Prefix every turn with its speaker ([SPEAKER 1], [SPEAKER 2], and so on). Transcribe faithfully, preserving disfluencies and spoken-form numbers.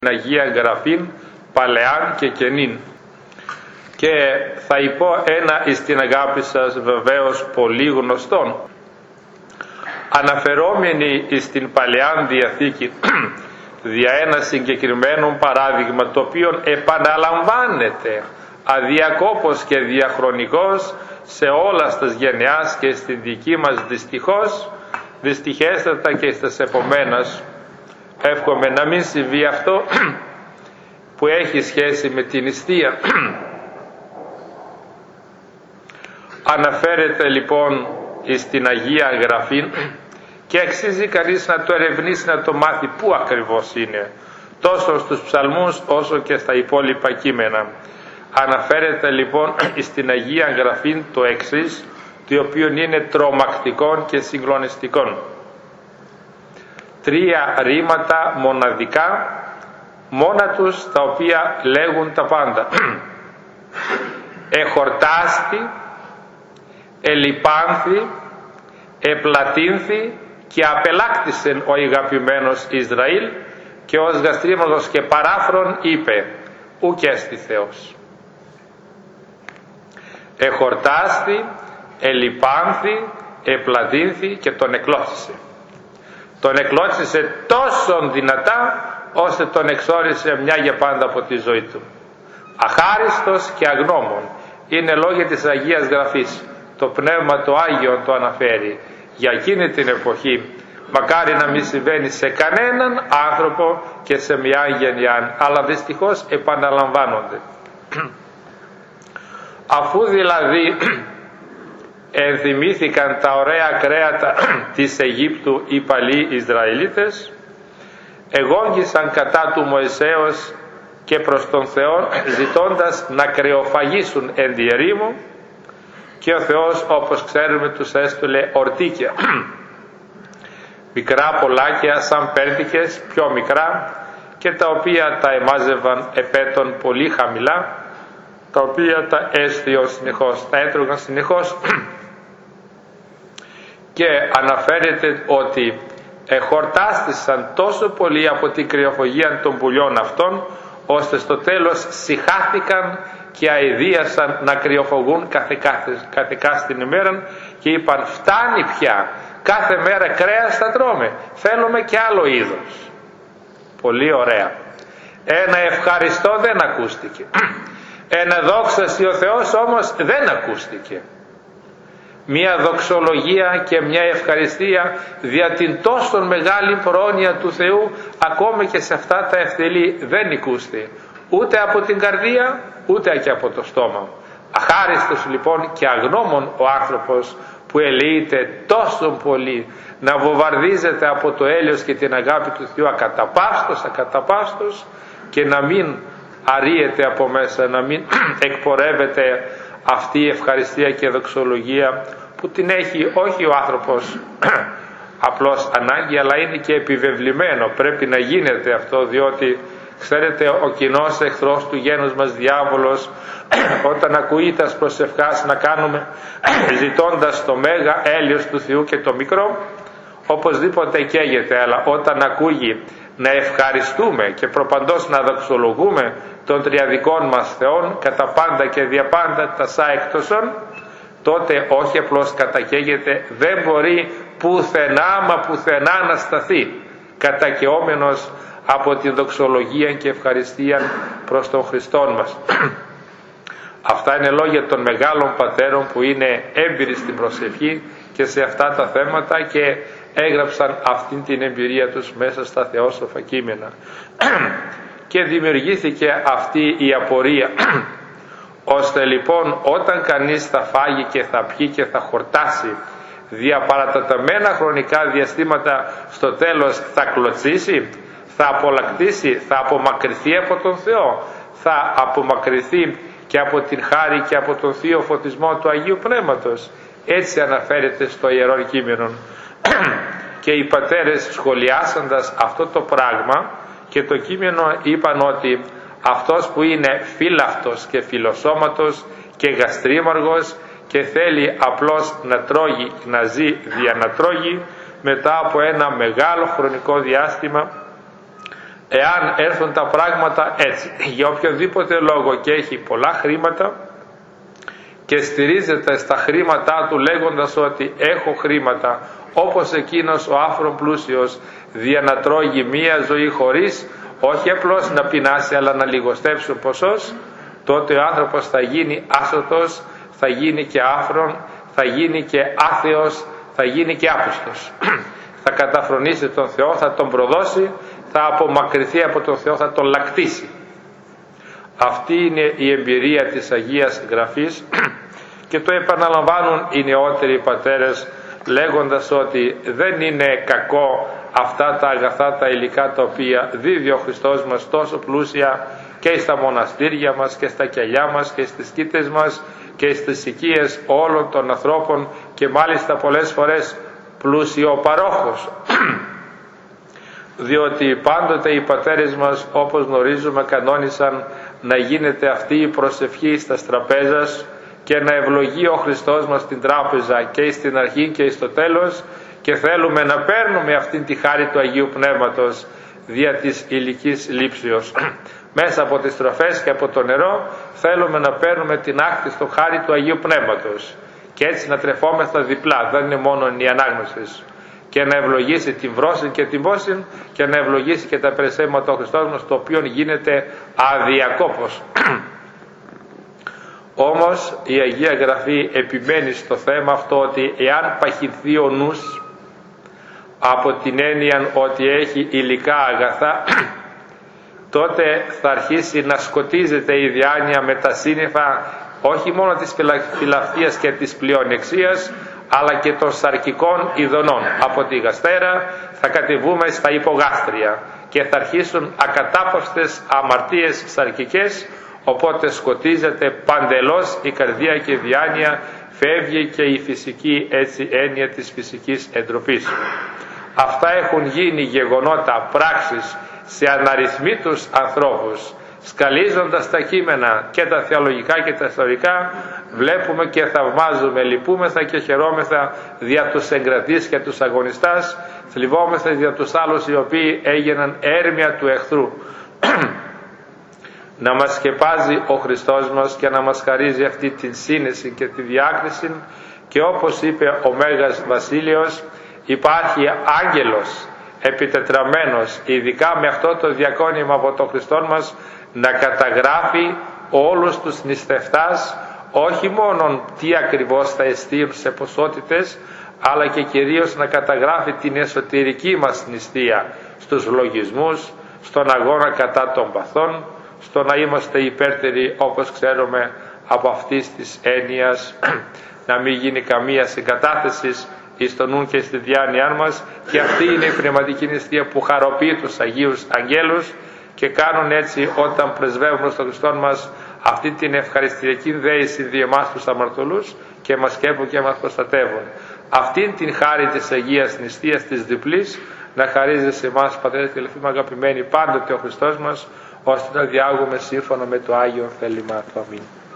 [SPEAKER 1] Αγία Γραφήν παλαιάν και καινήν. Και θα υπώ ένα εις την αγάπη σας βεβαίως πολύ γνωστόν. Αναφερόμενοι εις την Παλαιάν Διαθήκη δια ένα συγκεκριμένο παράδειγμα, το οποίο επαναλαμβάνεται αδιακόπως και διαχρονικώς σε όλα τις γενεάς και στην δική μας δυστυχώς, δυστυχέστατα και στις επομένας. Εύχομαι να μην συμβεί αυτό που έχει σχέση με την νηστεία. Αναφέρεται λοιπόν στην Αγία Γραφή και αξίζει κανείς να το ερευνήσει, να το μάθει πού ακριβώς είναι, τόσο στους ψαλμούς όσο και στα υπόλοιπα κείμενα. Αναφέρεται λοιπόν στην Αγία Γραφή το εξής, το οποίο είναι τρομακτικό και συγκλονιστικό. Τρία ρήματα μοναδικά, μόνα τους, τα οποία λέγουν τα πάντα. Εχορτάστη, ελιπάνθη, επλατίνθη και απελάκτησεν ο αγαπημένος Ισραήλ, και ως γαστρίμος και παράφρον είπε ουκ έστι Θεός. Εχορτάστη, ελιπάνθη, επλατίνθη και τον εκλώτσισε. Τον εκλώτσισε τόσο δυνατά ώστε τον εξόρισε μια για πάντα από τη ζωή του. Αχάριστος και αγνώμων είναι λόγια της Αγίας Γραφής. Το Πνεύμα το Άγιο το αναφέρει. Για εκείνη την εποχή μακάρι να μην συμβαίνει σε κανέναν άνθρωπο και σε μια γενιά, αλλά δυστυχώς επαναλαμβάνονται. Αφού δηλαδή ενθυμήθηκαν τα ωραία κρέατα της Αιγύπτου οι παλιοί Ισραηλίτες, εγόγγισαν κατά του Μωυσέως και προς τον Θεό, ζητώντας να κρεοφαγήσουν εν τη ερήμο, και ο Θεός, όπως ξέρουμε, τους έστειλε ορτίκια, μικρά πολλάκια σαν πέρδικες, πιο μικρά, και τα οποία τα εμάζευαν επέτων πολύ χαμηλά, τα οποία τα έστειον συνεχώς, τα έτρωγαν συνεχώς. Και αναφέρεται ότι εχορτάστησαν τόσο πολύ από την κρυοφαγία των πουλιών αυτών, ώστε στο τέλος συχάθηκαν και αηδίασαν να κρυοφαγούν κάθε, κάθε, κάθε κάθε την ημέρα, και είπαν φτάνει πια, κάθε μέρα κρέας θα τρώμε, θέλουμε και άλλο είδος. Πολύ ωραία. Ένα ευχαριστώ δεν ακούστηκε. Ένα δόξα ο Θεός όμως δεν ακούστηκε. Μια δοξολογία και μια ευχαριστία δια την τόσο μεγάλη πρόνοια του Θεού, ακόμη και σε αυτά τα ευτελή δεν ακούστε, ούτε από την καρδία ούτε και από το στόμα. Αχάριστος λοιπόν και αγνώμων ο άνθρωπος που ελεείται τόσο πολύ να βομβαρδίζεται από το έλεος και την αγάπη του Θεού ακαταπαύστος, ακαταπαύστος, και να μην αρρύεται από μέσα, να μην εκπορεύεται αυτή η ευχαριστία και δοξολογία που την έχει όχι ο άνθρωπος απλώς ανάγκη, αλλά είναι και επιβεβλημένο. Πρέπει να γίνεται αυτό, διότι ξέρετε, ο κοινός εχθρός του γένους μας, διάβολος, όταν ακούει τας προσευχάς να κάνουμε ζητώντας το μέγα έλεος του Θεού και το μικρό, οπωσδήποτε καίγεται. Αλλά όταν ακούει να ευχαριστούμε και προπαντός να δοξολογούμε των τριαδικών μας Θεών κατά πάντα και διαπάντα τα σα εκτοσών, τότε όχι απλώς κατακαίγεται, δεν μπορεί πουθενά μα πουθενά να σταθεί κατακαιόμενος από τη δοξολογία και ευχαριστία προς τον Χριστόν μας. Αυτά είναι λόγια των μεγάλων πατέρων που είναι έμπειροι στην προσευχή και σε αυτά τα θέματα, και έγραψαν αυτή την εμπειρία τους μέσα στα θεόσοφα κείμενα. Και δημιουργήθηκε αυτή η απορία, ώστε λοιπόν όταν κανείς θα φάγει και θα πιει και θα χορτάσει δια παραταταμένα χρονικά διαστήματα, στο τέλος θα κλωτσίσει, θα απολακτήσει, θα απομακρυνθεί από τον Θεό, θα απομακρυνθεί και από την χάρη και από τον θείο φωτισμό του Αγίου Πνεύματος. Έτσι αναφέρεται στο Ιερό Κείμενο. Και οι πατέρες, σχολιάσαντας αυτό το πράγμα και το κείμενο, είπαν ότι αυτός που είναι φύλαυτος και φιλοσώματος και γαστρίμαργος και θέλει απλώς να τρώγει, να ζει δια να τρώγει, μετά από ένα μεγάλο χρονικό διάστημα εάν έρθουν τα πράγματα έτσι, για οποιοδήποτε λόγο και έχει πολλά χρήματα και στηρίζεται στα χρήματά του λέγοντας ότι έχω χρήματα, όπως εκείνος ο άφρον πλούσιος διανατρώγει μία ζωή χωρίς, όχι απλώς να πεινάσει αλλά να λιγοστέψει ο ποσός, τότε ο άνθρωπος θα γίνει άσωτος, θα γίνει και άφρον, θα γίνει και άθεος, θα γίνει και άπιστος. Θα καταφρονήσει τον Θεό, θα τον προδώσει, θα απομακρυνθεί από τον Θεό, θα τον λακτήσει. Αυτή είναι η εμπειρία της Αγίας Γραφής και το επαναλαμβάνουν οι νεότεροι πατέρες λέγοντας ότι δεν είναι κακό αυτά τα αγαθά τα υλικά τα οποία δίδει ο Χριστός μας τόσο πλούσια και στα μοναστήρια μας και στα κελιά μας και στις σκήτες μας και στις οικίες όλων των ανθρώπων και μάλιστα πολλές φορές πλούσιο παρόχος. Διότι πάντοτε οι πατέρες μας, όπως γνωρίζουμε, κανόνισαν να γίνεται αυτή η προσευχή στα τραπέζας και να ευλογεί ο Χριστός μας την τράπεζα και στην αρχή και στο τέλος, και θέλουμε να παίρνουμε αυτή τη χάρη του Αγίου Πνεύματος δια της ηλικής λήψεως. Μέσα από τις τροφές και από το νερό θέλουμε να παίρνουμε την άκτιστο χάρη του Αγίου Πνεύματος και έτσι να τρεφόμεθα διπλά, δεν είναι μόνο η ανάγνωση, και να ευλογήσει την βρώση και την πόση και να ευλογήσει και τα περισσεύματα ο Χριστός μας, το οποίο γίνεται αδιακόπως. Όμως η Αγία Γραφή επιμένει στο θέμα αυτό, ότι εάν παχυνθεί ο νους από την έννοια ότι έχει υλικά αγαθά, τότε θα αρχίσει να σκοτίζεται η διάνοια με τα σύννεφα όχι μόνο της φιλαυτίας και της πλειονεξίας, αλλά και των σαρκικών ειδονών. Από τη γαστέρα θα κατεβούμε στα υπογάστρια και θα αρχίσουν ακατάπαυστες αμαρτίες σαρκικές, οπότε σκοτίζεται παντελώς η καρδία και η διάνοια, φεύγει και η φυσική έτσι έννοια της φυσικής εντροπής. Αυτά έχουν γίνει γεγονότα, πράξεις σε αναριθμήτους ανθρώπους. Σκαλίζοντας τα κείμενα και τα θεολογικά και τα ιστορικά, βλέπουμε και θαυμάζουμε, λυπούμεθα και χαιρόμεθα δια τους εγκρατείς και τους αγωνιστάς, θλιβόμεθα δια τους άλλους οι οποίοι έγιναν έρμια του εχθρού. Να μας σκεπάζει ο Χριστός μας και να μας χαρίζει αυτή την σύνεση και τη διάκριση, και όπως είπε ο Μέγας Βασίλειος, υπάρχει άγγελος επιτετραμένος ειδικά με αυτό το διακόνημα από τον Χριστό μας, να καταγράφει όλους τους νηστευτάς, όχι μόνο τι ακριβώς θα εστίουν σε ποσότητες, αλλά και κυρίως να καταγράφει την εσωτερική μας νηστεία στους λογισμούς, στον αγώνα κατά των παθών, στο να είμαστε υπέρτεροι, όπως ξέρουμε, από αυτής της έννοιας, να μην γίνει καμία συγκατάθεση εις το νου και στη διάνοιά μας, και αυτή είναι η πνευματική νηστεία που χαροποιεί τους Αγίους Αγγέλους και κάνουν έτσι, όταν πρεσβεύουν στον Χριστό μας, αυτή την ευχαριστηριακή δέηση δι' εμάς τους αμαρτωλούς, και μας σκέπουν και μας προστατεύουν. Αυτήν την χάρη της Αγίας Νηστείας της διπλής να χαρίζει σε εμάς, πατέρες και αδελφοί μου αγαπημένοι, πάντοτε ο Χριστός μας, ώστε να διάγουμε σύμφωνα με το Άγιο θέλημα του. Αμήν.